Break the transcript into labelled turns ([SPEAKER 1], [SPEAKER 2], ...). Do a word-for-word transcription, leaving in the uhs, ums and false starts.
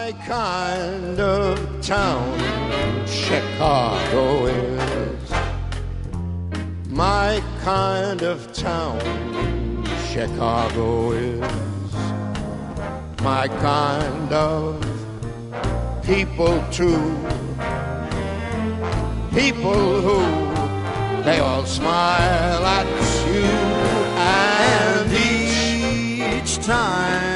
[SPEAKER 1] My kind of town, Chicago is. My kind of town, Chicago is. My kind of people too. People who, they all smile at you. And each time